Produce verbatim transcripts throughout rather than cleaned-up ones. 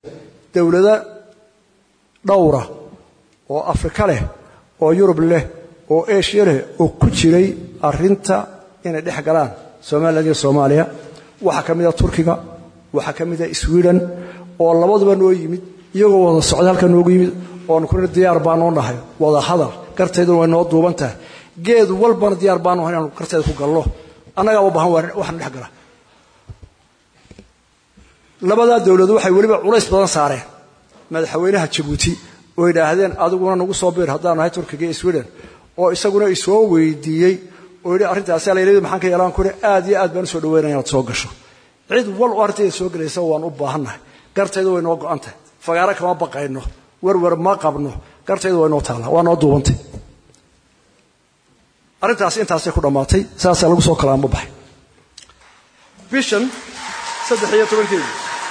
dawladda dhowra oo Afrika leh oo Yurub leh oo Asia leh oo ku jiray arinta inay dhex galaan Soomaaliya iyo Soomaaliya waxa kamid ah Turkiga waxa kamid ah Sweden oo labaduba noo yimid iyagoo wada socda halka noogu yimid oo ku diyaar baan oo nahay wada hadal karteedu way noo duubantahay geed walbana diyaar baan oo inaan karteedu ku gallo anaga u baahan waxaan dhex galaa labada dawladood waxay waliba culays badan saareen madaxweynaha Djibouti oo yiraahdeen adiguna nagu soo beer hadaan nahay Turkiga iyo Sweden oo isaguna ay soo weydiiyay oo yiri arintaas la leeyahay maxaan ka yeelan karo aad iyo aad baan soo dhaweynaa inaad soo gasho cid wal artay soo galaysa waan u baahanahay garteedu way noo go'antay fagaara kama baqayno warwar ma qabno garteedu way noo taala waa noo duubantay arintaas intaas ay ku dhamaatay saas lagu soo kalaamo baxay vision saddex iyo tobankii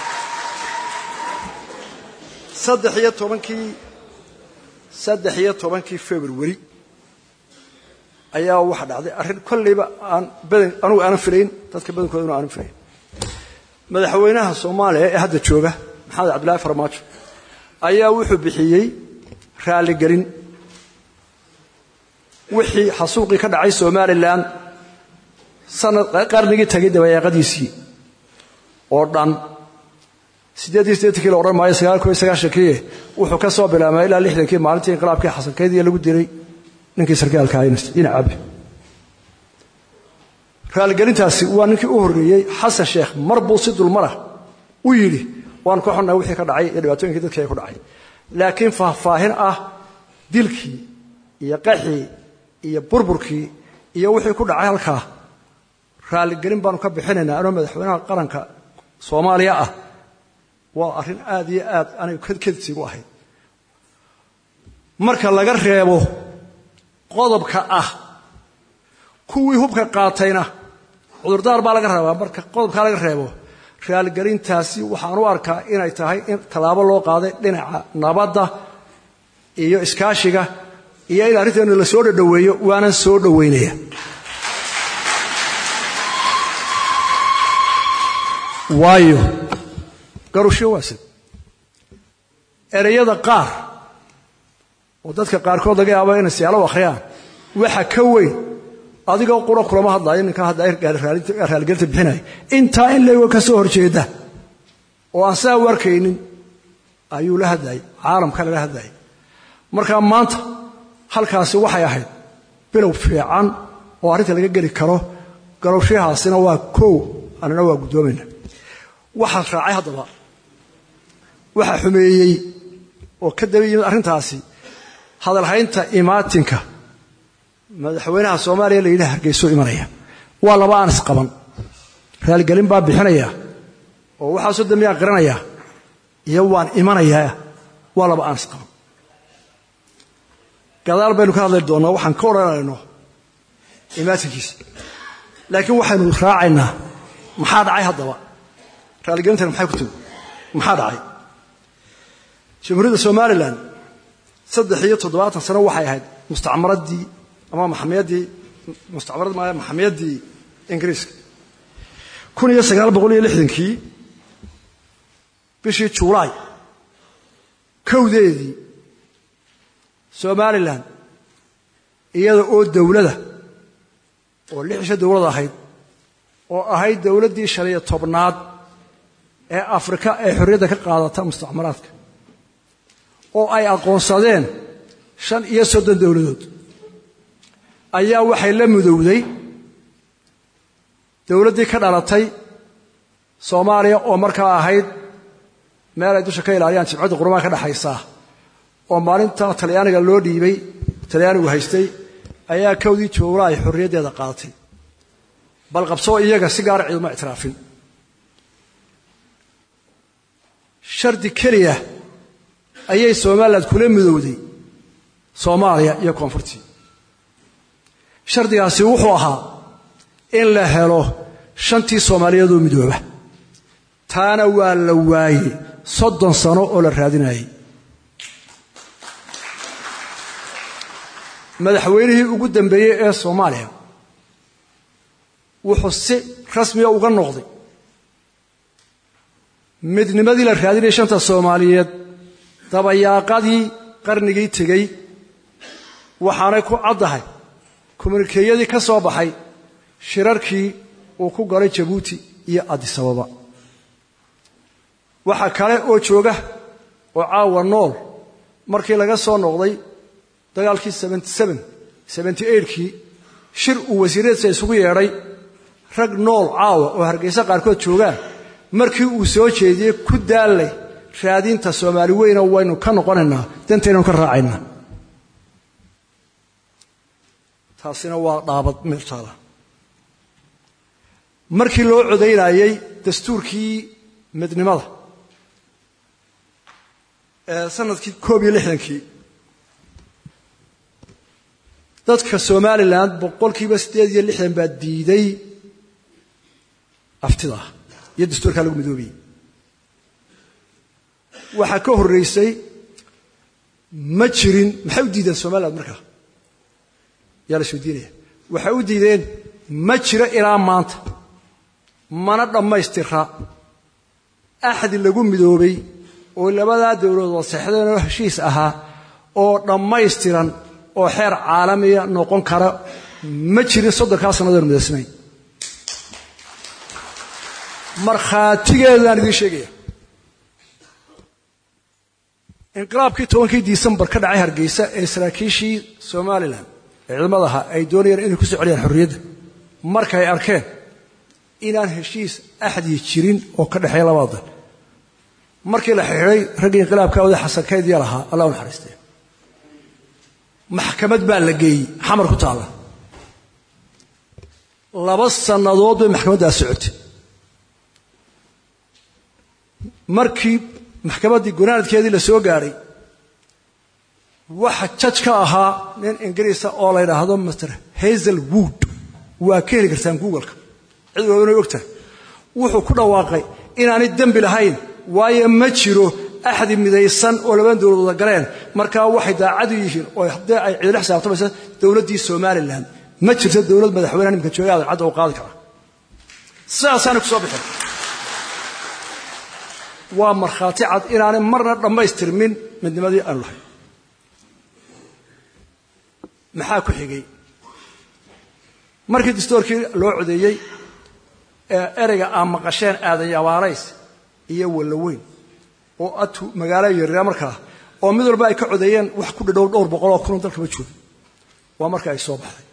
saddex iyo tobankii saddex iyo tobankii February ayaa waxa dhacday arin kulliba aan badan anu aan filayn dadka badankooduna aan filayn madaxweynaha Soomaaliya ee hadda jooga Maxamed Cabdullaahi Farmaajo ayaa wuxuu bixiyay raali gelin wixii xasuuqi ka dhacay Soomaaliland sanad qarnigii tagay dabayaaqadiisii oo dhan sideed iyo siddeetan kilo oran maayo sagaal iyo sagaashan kii wuxuu ka soo bilaabay ilaa lixdan kii maalintii inqilaabkii Xasan Kaydii lagu diray ninkii sarkaalka ahaynay dhinaca raali gelintaasi waa ninkii u horreeyay Xasan Sheekh marbuu si dulmara u yiri waan ku xunaa wixii ka dhacay iyo dhibaatooyinkii dadka ay ku dhacay laakiin faahfaahin ah dilkii iyo qaxii iyo burburkii iyo wixii ku dhacay halka raali gelin baan ka bixinaynaa anoo madaxweynaha qaranka Soomaaliya ah waa arin aad iyo aad anay kadkadsi u ahay marka laga reebo qodobka ah kuwii hubka qaatayna cudurdaar baa laga rabaa marka qodobka laga reebo raali gelintaasi waxaan u arkaa inay tahay in talaabo loo qaaday dhinaca nabadda iyo iskaashiga iyo in arrintan la soo dhaweeyo waana soo dhaweynaya waayo garusho waasad erayada qaar oo dadka qaarkood laga yaabo inay siyaalo akhriyaan waxa ka weyn adiga qura kulama hadlayo ninka hadda ay raali gelinta bixinay inta in leeyo ka soo horjeeda oo aan saa warkaynin ayuu la hadlay caalamka la hadlay marka maanta halkaasi waxay ahayd bilow fiican oo arrinta laga geli karo garowshahaasina waa koow anana waa gudoomayna waxa raacay hadaba waxa xumeeyay oo ka dabayay arrintaasi hadal haynta imaatinka madaxweynaha Soomaaliya leeyahay Hargeysa imanaya waa laba aan isqaban raali gelin baa bixinaya oo waxa soo damiya qaranaya iyo waan imanaya waa laba aan isqaban gadaal baynu ka hadlay doonaa waxaan ka oranayno imaatinkiisa laakiin waxaanu raacaynaa maxaa dhacay hadaba raali gelintan maxay ku timi maxaa dhacay Jamhuuriyadda Soomaaliland saddex iyo toddobaatan sano waxay ahayd mustacmaradii ama maxamiyadii mustacmarad ma maxamiyadii Ingiriiska kun iyo sagaal boqol iyo lixdan kii bishii Juulaay kowdeedii Soomaaliland iyada oo dawladda oo lixsha dawladda ahayd oo ahayd dawladdii shan iyo tobnaad ee Afrika ee xorriyadda ka qaadata mustacmaraadka oo ay aqoonsadeen shan iyo soddon dawladood ayaa waxay la mudowday dawladdii ka dhalatay Soomaaliya oo markaa ahayd meel ay dusha ka ilaaliyaan jimcada qurumaha ka dhaxaysa oo maalinta Talyaaniga loo dhiibay Talyaanigu haystay ayaa kowdii Juulaay xorriyaddeeda qaadatay bal qabso iyaga si gaar ah ciidamo itiraafin shardi kaliya ayay Soomaaliland kula midowday Soomaaliya iyo koonfurti shardigaasi wuxuu ahaa in la helo shantii Soomaaliyeed oo midooba taana waa la waayay soddon sano oo la raadinayay madaxweynihii ugu dambeeyay ee Soomaaliya wuxuu si rasmi ah uga noqday midnimadii la raadinay shanta Soomaaliyeed dabayaaqadii qarnigii tagay waxaanay ku caddahay komunikeeyadii ka soo baxay shirarkii uu ku galay Jabuuti iyo Addis Ababa waxa kale oo jooga oo caawa nool markii laga soo noqday dagaalkii seventy-seven kii shir uu wasiiradiisa isugu yeedhay rag nool caawa oo Hargeysa qaarkood joogaan markii uu soo jeediyay ku daalay raadinta Soomaali weyna waynu ka noqonaynaa danteenu ka raacaynaa taasina waa dhaabad meertaada markii loo codeynayay dastuurkii midnimada ee sanadkii koob iyo lixdan kii dadka Somaliland boqolkiiba siddeed iyo lixdan baa diiday aftida iyo dastuurka lagu midoobay waxa ka horeysay ma jirin maxay u diideen Somaliland markaa yaa la soo diinaya waxa u diideen ma jiro ilaa maanta mana dhammaystira axad lagu midoobay oo labada dawladood saxdeen oo heshiis ahaa oo dhammaystiran oo xeer caalamiya noqon kara ma jirin soddonka sanadood midaysnay marxaatigeedaan idin sheegaya inqilaabkii tobankii Disembar ka dhacay Hargeysa ee saraakiishii Somaliland ee ciidamadaha ay doonayeen inay ku soo celiyaan xorriyadda markay arkeen inaan heshiis axadi jirin oo ka dhaxay labada markii la xiray rag inqilaabka wada xasan kaydii lahaa Allah u naxariistay maxkamad baa la geeyay xamar ku taala laba sanadood bay maxkamadda socotay markii maxkamaddii gunaanadkeedii la soo gaaray waxa judge ka ahaa nin Ingiriis oo la yiraahdo Mister Hazelwood waa ka heli kartaan Google-ka cid walba ogta wuxuu ku dhawaaqay inaanay dambi lahayn waayo ma jiro axad midaysan oo laba dawladood galeen marka waxay daacad u yihiin oo hadda ay ciidan xisaabtamaysa dawladii Somaliland ma jirto dawlad madaxweyne nimka jooga cad oo qaadi kara saasana ku soo bixin waa marxaati cad inaanay marna dhammaystirmin midnimadii aan lahayn maxaa ku xigay markii dastuurkii loo codeeyay ee ereyga aan maqasheen aadan yawaarays iyo walaweyn oo atu magaalada yaryar markaa oo mid walba ay ka codeeyeen wax ku dhadhow dhowr boqol oo kun dalka ma joogo waa marka ay soo baxday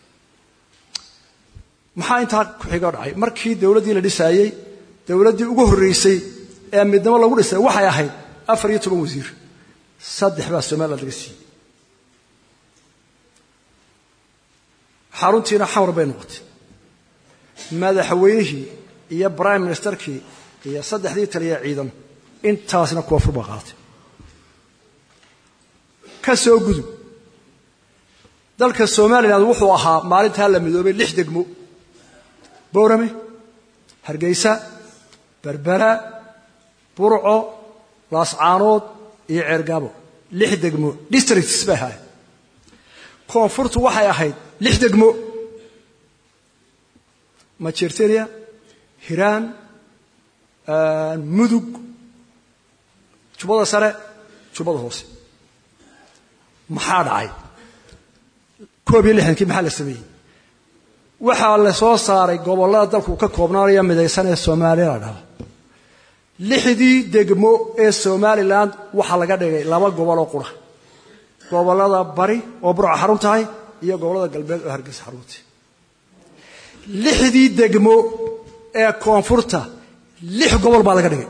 maxaa intaa ku xiga dhacay markii dawladdii la dhisayay dawladdii ugu horeysay ee midnimo lagu dhisay waxay ahayd afar iyo toban wasiir saddex baa Soomaaliland laga siiyay xaruntiina xamar bay noqotay madaxweynihii iyo prime ministerkii iyo saddexdii taliya ciidan intaasna kuwa furba qaatay ka soo gudub dalka Soomaaliland wuxuu ahaa maalinta la midoobay lix degmo Boorame Hargeysa Berbera Burco Laascaanood iyo Ceergaabo lix degmo districts bay ahayd koonfurtu waxay ahayd lix degmo Majeerteria Hiiraan Mudug Jubbada Sare Jubbada Hoose maxaa dhacay koob iyo lixdan kii maxaa la sameeyay waxaa la soo saaray gobollada dalku ka koobnaanaya midaysan ee Soomaaliland lixdii degmo ee Somaliland waxa laga dhigay laba gobol oo qura gobollada bari oo Burco xarun tahay iyo gobollada galbeed oo Hargeysa xarun tahay lixdii degmo ee koonfurta lix gobol baa laga dhigay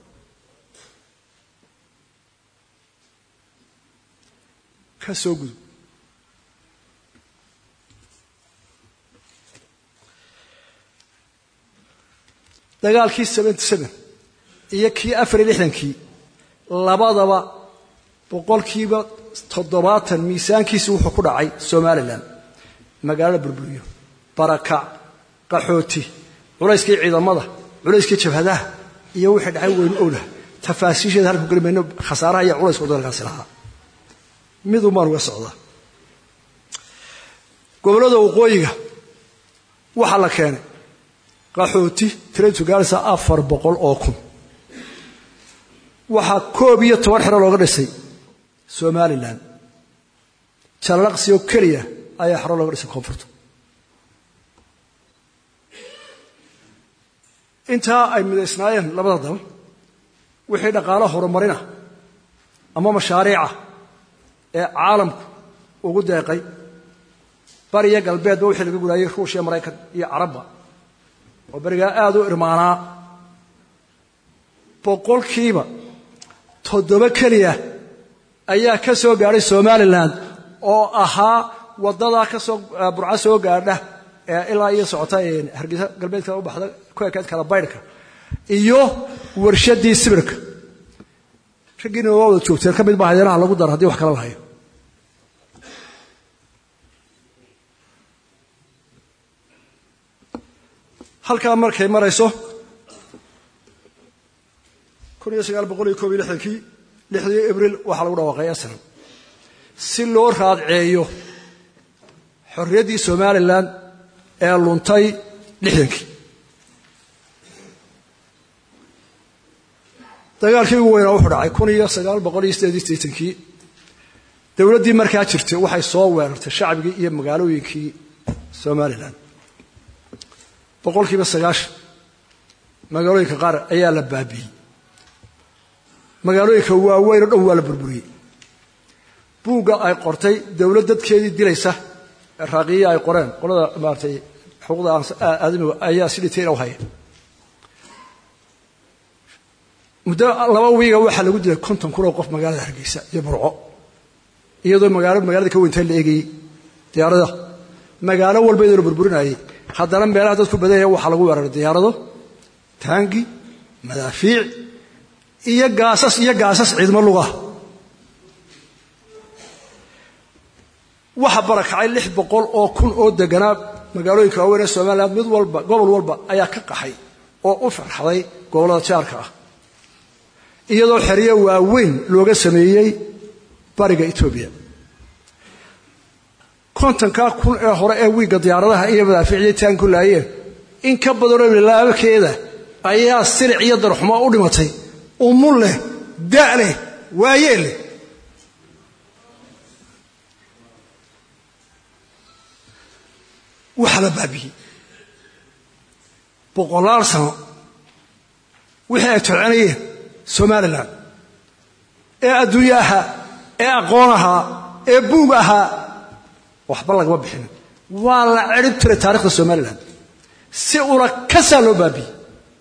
ka soo gudub dagaalkii seventy-seven iyo kii afar iyo lixdan kii labadaba boqolkiiba toddobaatan miisaankiisu wuxuu ku dhacay Somaliland magaalada burburiyo barakac qaxooti culayskii ciidamada culayskii jabhadaha iyo wixii dhacay weyn owla tafaasiisheeda halku galmayno khasaaraha iyo culayska dalkaasi lahaa mid uma uga socda gobolada waqooyiga waxa la keenay qaxooti tireetu gaaraysa afar boqol oo kun waxaa koob iyo toban xero looga dhisay somalilan jalaqsi oo keliya ayaa xero looga dhisay koonfurta intaa ay midaysnaayeen labada dal wixii dhaqaalo horumarina ama mashaariica ee caalamku ugu deeqay bariya galbeedba wixii laga gulaayay ruushya maraykan iyo carabba oo barigaa aad u irmaanaa boqolkiiba toddoba keliya ayaa ka soo gaadhay somalilan oo ahaa waddadaa ka soo burco soo gaadha ee ilaa iyo socota hargeysa galbeedka u baxda ku ekayd kala baydhka iyo warshaddii sibirka raggiina waa wada joogteen ka mid baa hadeeraha lagu daro haddii wax kala lahayo halkaa markay marayso kun iyo sagaal boqol iyo koob iyo lixdankii lixdii abriil waxaa lagu dhawaaqay aslan si loo raadceeyo xorriyaddii somalilan ee luntay lixdankii dagaalkii ugu weynaa wuxuu dhacay kun iyo sagaal boqol iyo siddeed iyo siddeetankii dowladdii markaa jirtay waxay soo weerartay shacbigii iyo magaalooyinkii somalilan boqolkiiba sagaashan magaalooyinka qaar ayaa la baabi'iyey magaalooyinka waaweyn oo dhan waa la burburiyey buugga ay qortay dowlad dadkeedii dilaysa raaqiya ay qoreen qolada maartay xuquuqda aadamiga ayaa si dhitayna u haya muddo laba wiiga waxaa lagu dilay konton kun oo qof magaalada hargeysa iyo burco iyadoo magaalo magaalada ka weyntahay la eegayey diyaarada magaalo walba iyadoo la burburinayay haddana meelaha dadku badanya waxaa lagu weeraray diyaarado taangi madaafiic iyo gaasas iyo gaasas ciidamo luga waxa barakacay lix boqol oo kun oo deganaa magaalooyinka waaweyn ee somaliland mid walba gobol walba ayaa ka qaxay oo u farxaday gobollada jaarka ah iyadoo xeryo waaweyn looga sameeyey bariga etoobiya kontonkaa kun ee hore ee wiigga diyaaradaha iyo madaafiicdii taan ku laayeen in ka badanoo bilaabakeeda ayaa silic iyo darxumo u dhimatay umul leh da' leh waayeel leh waxaa la baabiyey boqolaal sano wixii ay tolcanayeen somalilan ee adduunye ahaa ee aqoon ahaa ee buug ahaa waxba lagama bixinin waa la cirib tiray taarikhda somalilan si ula kasaa loo baabiyey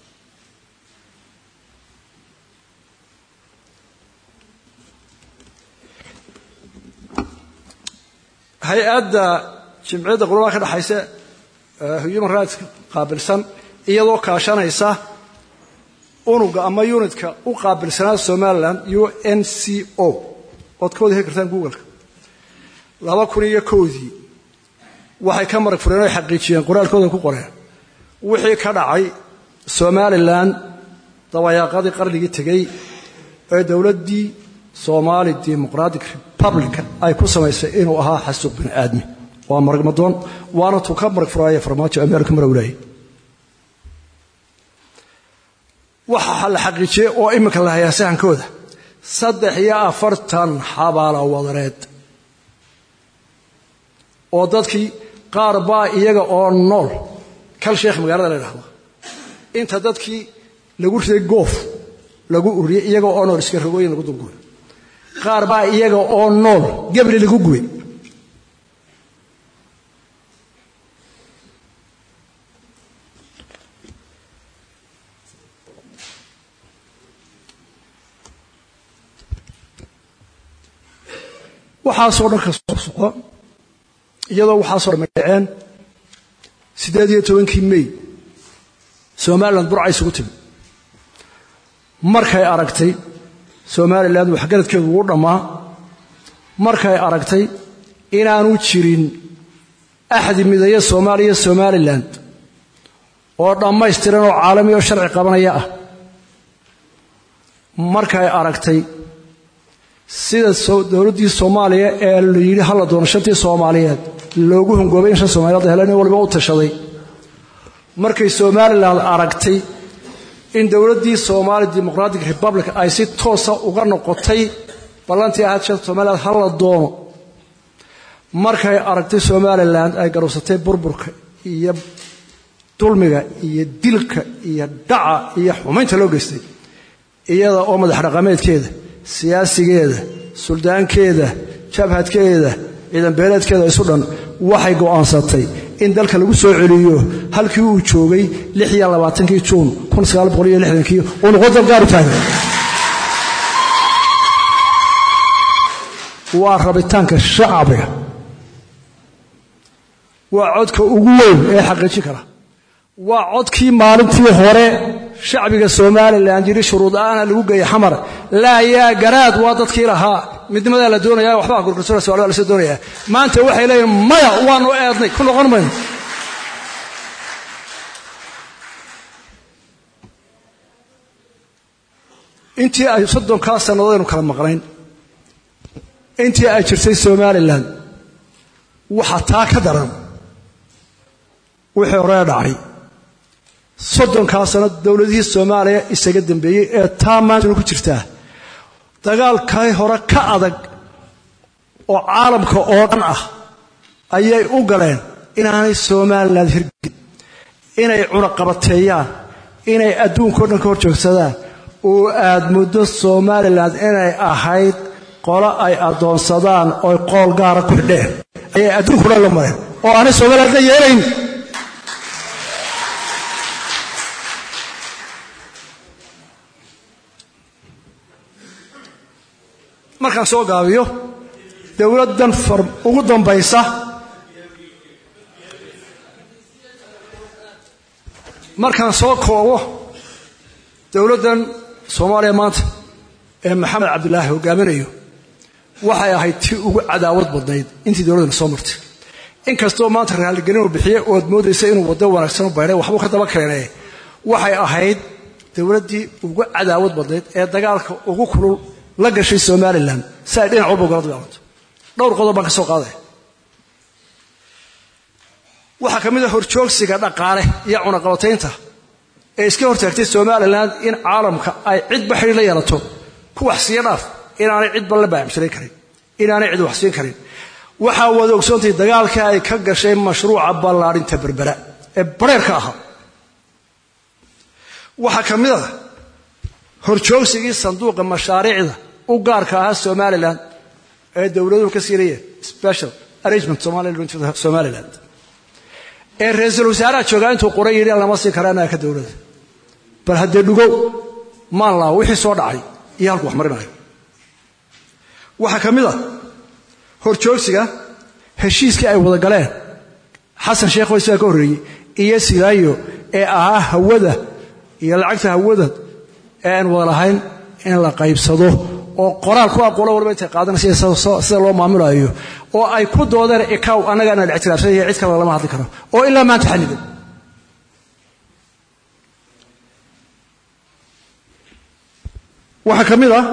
hay-adda jimciyadda qurbaha ka dhaxaysa human rights qaabilsan iyadoo kaashanaysa unuga ama unitka u qaabilsanaa somalilan u n c o ood ka wada heli kartaan googleka laba kun iyo kowdii waxay ka marag fureen oy xaqiijiyeen qoraalkooda ku qoreen wixii ka dhacay somalilan dabayaaqadii qarnigii tegey ee dowladdii somali democratic republic ay ku samaysay inuu ahaa xasuuq bini aadmi waa maragmadoon waana tuu ka marag furaaya farmaajo ameerika marawlaayay waxaa la xaqiijiyey oo iminka la hayaa sahankooda saddex iyo afartan xabaalo wadareed oo dadkii qaar baa iyaga oo nool kal sheekh magaalada la yidhaahdo inta dadkii lagu riday goof lagu ururiyey iyaga oo nool iska rogooyin lagu dulguray qaar baa iyaga oo nool gebri lagu gubay waxaasoo dhan ka soo soco iyadoo waxaasoo dhan dhaceen siddeed iyo tobankii mey somaliland burca isugu timi markay aragtay somaliland waxgaradkeedu ugu dhammaa markay aragtay inaanu jirin axdi midaya soomaaliya somaliland oo dhammaystiran oo caalami oo sharci qabanaya ah markay aragtay sida dowladdii soomaaliya ee la yidhi hala doono shantii soomaaliyeed loogu hungoobay in shan soomaaliyeed heleen waliba u tashaday markay somaliland aragtay in dawladdii Somali Democratic Republic ay si toosa uga noqotay ballantii ahayd shaqada Soomaaliland hal la doono markay aragtay Somaliland ay garowsatay burburka iyo dulmiga iyo dilka iyo dhaca iyo xumaynta loo geystay iyada oo madax dhaqameedkeeda siyaasigeeda suldaankeeda jabhadkeeda ciidan beeleedkeeda isu dhan waxay go'aansatay in dalka lagu soo celiyo halkii uu joogay lix iyo labaatankii Juun kun sagaal boqol iyo lixdankii oo noqday gaar taagan waa rabitaanka shacbiga waa codka ugu weyn ee xaqiijin kara waa codkii maalintii hore shacbiga Soomaaliland jiri shuruud aan lagu geeyay xamar la yaa garaad waa dadkii lahaa midnimada la doonaya waxba gurgurtada Soomaaliya la soo doonaya maanta waxay leeyihiin maya waanu eednay ku noqon mayno intii ay soddon ka sanadood kala maqnayn intii ay jirtay Soomaaliland waxa taa ka daran wixii hore dhacay soddon ka sanad dawladihii Soomaaliya isaga dambeeyay ee taamaan ku jirta dagaalkay hore ka adag oo caalamka oo dhan ah ayay u galeen inaanay Soomaaliland hirgin inay cunaqabateeyaan inay adduunka dhan ka hor joogsadaan oo aad muddo Soomaaliland inay ahayd qolo ay adoonsadaan oo qool gaar ah ku xidheen ayay adduunka dhan la mareen oo aanay Soomaaliland yeelayn markaan soo gaabiyo dawladdan farm ugu dambaysa markaan soo koobo dawladdan Soomaaliya maanta ee Maxamed Cabdullaahi hogaaminayo waxay ahayd tii ugu cadaawad badnayd intii dawladdan soo martay inkastoo maanta raali gelin uu bixiyay oo moodaysa inuu wado wanaagsan u bayray waxba ka daba keenay waxay ahayd dawladdii ugu cadaawad badnayd ee dagaalka ugu kulul la gashay Soomaaliland say dhinac walba uga dagaalanto dhowr qodob baan ka soo qaaday waxa kamid ah horjoogsiga dhaqaale iyo cunaqabataynta ee iska hortaagtay Soomaaliland in caalamka ay cid baxay la yeelato ku wax siya dhaaf inaanay cid bal la baacsan karin inaanay cid wax siin karin waxa wada ogsoontay dagaalka ay ka gashay mashruuca ballaarinta berbera ee bareerka ah waxa kamid ah horjoogsigii sanduuqa mashaariicda u gaarka ah Somaliland ee dawladdu ka siirayeen special arrangement Somaliland Somaliland ee ra'iisul wasaaraha joogaa intuu qoray yiri lama sii karana ka dawladda bal hadda dhugo maan la wixii soo dhacay iyo halku wax marinayo waxa kamid ah horjoogsiga heshiiskii ay wada galeen Xasan Sheekh oo isaga horeeyay iyo Silaayo ee ah hawada iyo lacagta hawada aan walahayn in la qaybsado oo qoraal ku aqoon walba inta qaadanaysa sida loo maamulayo oo ay ku doodeen ikaw anaga aan ictiraafsan yahay cid kale lama hadli karo oo ilaa maanta xanidan waxa kamid ah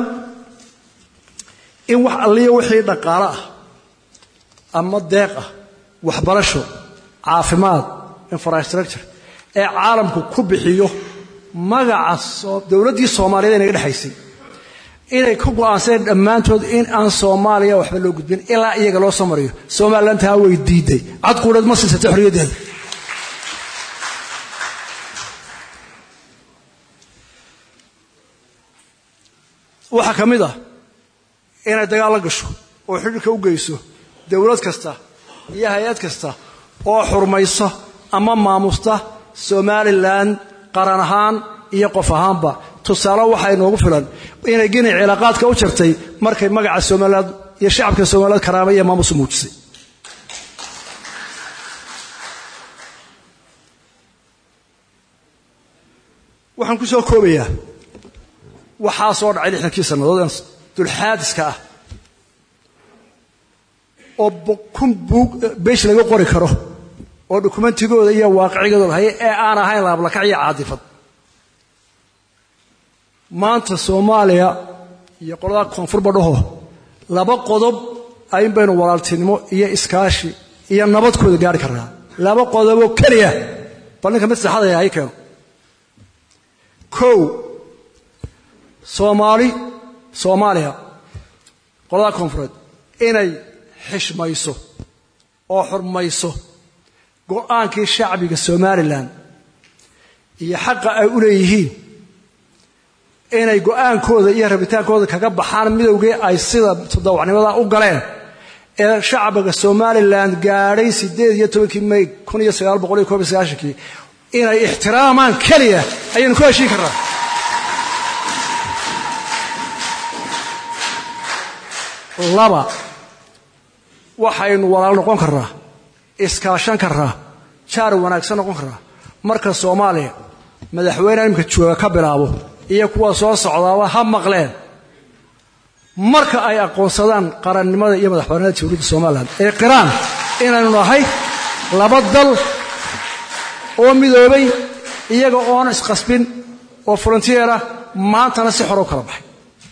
in wax alliyo wixii dhaqaale ah ama deeq ah waxbarasho caafimaad infrastructure ee caalamku ku bixiyo magaca dawladdii Soomaaliyeed ee dhaxaysay inay ku go'aansadeen dhammaantood in aan Soomaaliya waxba loo gudbin ilaa iyaga loo soo mariyo Soomaaliland taa way diiday cad quudad ma siisatay xorriyadeeda waxa kamid ah inay dagaal la gasho oo xidhiidhka u geyso dawlad kasta iyo hay'ad kasta oo xurmaysa ama maamusta Somaliland qaran ahaan iyo qof ahaanba tusaale waxa inoogu filan inay gini cilaaqaadka u jirtay markay magaca Soomaaliland iyo shacabka Soomaaliland karaama iyo maamus muujisay waxaan ku soo koobayaa waxa soo dhacay lixdankii sanadood dul xaadiska ah oo kun buug beesh laga qori karo oo dokumentigooda iyo waaqicigooda lahayd ee aan ahayn laab la kaciyo caadifad maanta Soomaaliya iyo qolada koonfur badhaho laba qodob ay baynu walaaltinimo iyo iskaashi iyo nabadkooda gaar karnaa laba qodob oo kaliya balanka mid saxada ay keeno kow soomaali soomaaliya qolada koonfureed inay xishmayso oo xurmayso go'aankii shacbiga Somaliland iyo xaqa ay u leeyihiin inay go'aankooda iyo rabitaankooda kaga baxaan midowgii ay sida toddobaadnimada u galeen ee shacbiga Somaliland gaaray sideed iyo tobankii May kun iyo sagaal boqol iyo koob iyo sagaashan inay ixtiraamaan kaliya ayaan ku heshiin karnaa laba waxaynu walaal noqon karnaa iskaashan karnaa jaar wanaagsan noqon karnaa marka Soomaaliya madaxweynaha imka jooga ka bilaabo iyo kuwa soo socdaaba ha maqleen marka ay aqoonsadaan qarannimada iyo madaxbannaanida dowladda Soomaaliland ee qiraan inaynu nahay laba dal oo midoobay iyaga oo aan isqasbin oo frontier ah maantana si xor u kala baxay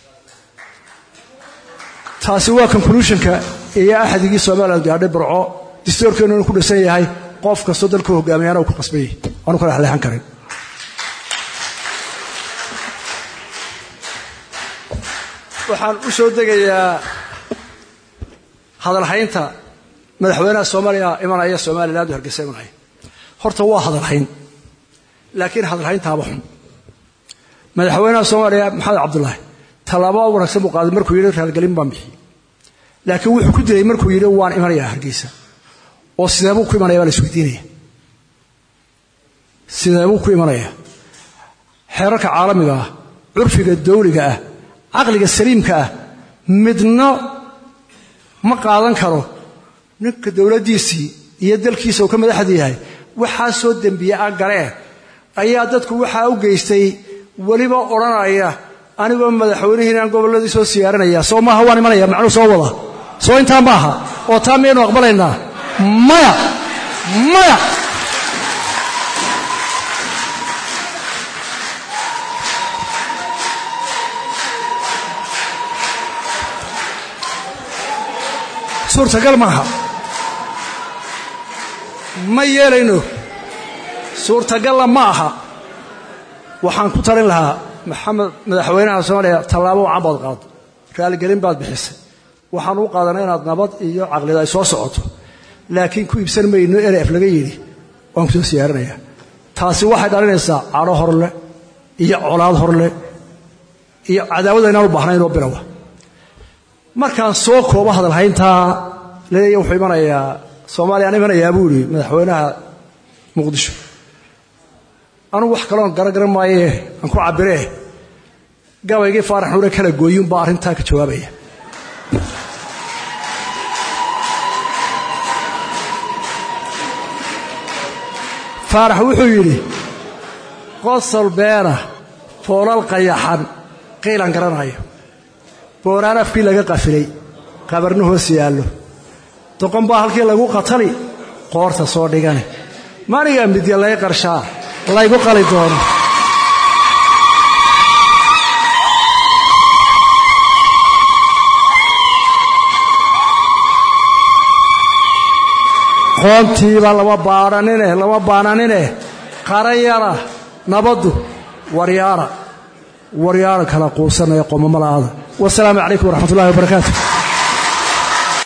taasi waa conclusionka iyo ahdigii Soomaaliland gaadhay barco distoorkeenu ku dhisan yahay qof kasta dalka hogaamiyana uu ku qasbay aanu kala xaleexan karin waxaan u soo degayaa hadal haynta madaxweynaha Soomaaliya imanaya Soomaaliland hargeysa imanaya horta waa hadal hayn laakiin hadal haynta haba xun madaxweynaha Soomaaliya Maxamed Cabdullaahi talaabo wanaagsan buu qaaday markuu yiri raalgelin baan bixi laakiin wuxuu ku diray markuu yiri waan imanaya hargeysa oo sidee ku imanaya la isweydiinaya sidee ku imanaya xeerarka caalamiga ah curfiga dawliga ah aqliga saliimka ah midna ma qaadan karo ninka dawladdiisii iyo dalkiisa oo ka madaxda yahay waxa soo dambiya galeen ayaa dadku waxa u geystay waliba oranaya anigoo madaxweynaha gobolladii soo siyaaranaya soo ma hawaan imanaya macnu soo wada soo inta maaha oo taameen aqbalaynaa maya maya suurtagal maaha ma yeelayno suurtagal ma aha waxaan ku tarin lahaa maxamed madaxweynaha Soomaaliya talaabo cabad qaad raali gelin baad bixisay waxaan u qaadanay inaad nabad iyo aqlida ay soo socoto laakiin ku ibsan mayno ee af laga yiri waan ku siyaaranaya taasi waxay dhalinaysaa caro horle iyo colaad horle iyo cadaawada inaan u baahnayn oo bilaw markaan soo koobo hadal haynta leeyahay wuxuu imanayaa Soomaaliya aan imanayaa buuri madaxweynaha Muqdisho anu wax kale oo garagaran maaye aan ku cabiree gabayga Faarax Nuure kala gooyin baa arinta ka jawaabaya Faarax wuxuu yiri qosol beera foolal qayaxan qiilan garanayo boorana fi laga qafilay qabarnu hoos yaalo toqon baa halkii lagu qatali qoorta soo dhigane maaniga mid yalay qarshaa laygu qali doono qoontiiba laba baaranine laba baananine qarayara nabadu waryaara waryaara kala quusanaya qomamalaada wassalaamu calaykum waraxmatullaahi wabarakaatuh